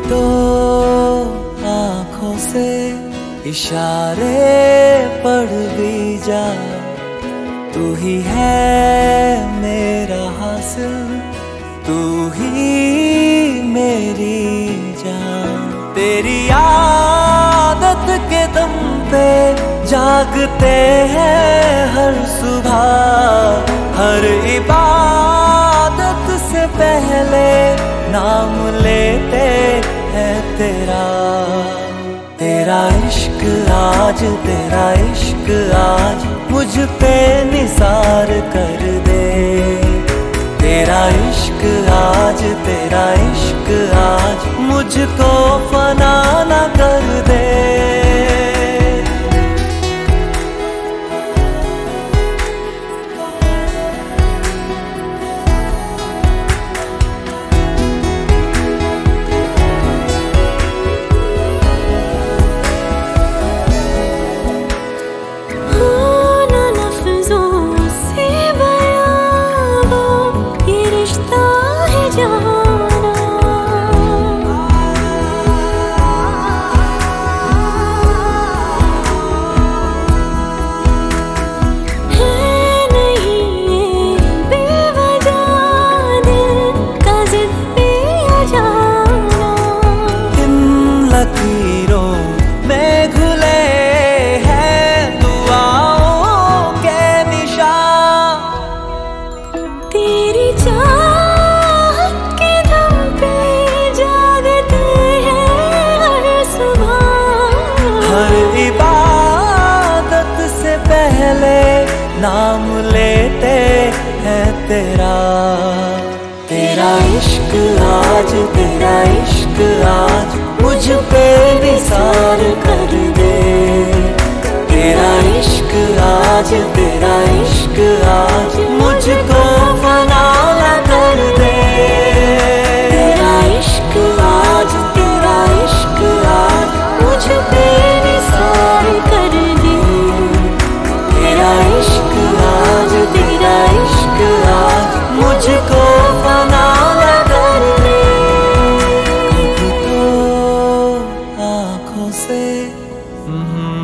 तो आँखों से इशारे पढ़ भी जा, तू ही है मेरा हासिल, तू ही मेरी जान। तेरी आदत के दम पे जागते हैं हर सुबह, हर इबादत से पहले नाम लेते हैं तेरा। तेरा इश्क आज, तेरा इश्क आज मुझ पे निसार कर दे। तेरा इश्क आज, तेरा इश्क आज मुझको फना न कर दे। लकीरों में घुले हैं दुआओं के निशान, तेरी चाहत के दम पे जागते हैं हर सुबह, हर इबादत से पहले नाम लेते हैं तेरा। तेरा इश्क आज, तेरा इश्क आज मुझ पे निसार कर दे। तेरा इश्क आज, तेरा इश्क आज मुझको फना न कर दे। तेरा इश्क आज, तेरा इश्क आज मुझ पे निसार कर दे। तेरा इश्क आज, तेरा इश्क आज मुझको फना न कर दे। कभी तो आँखों से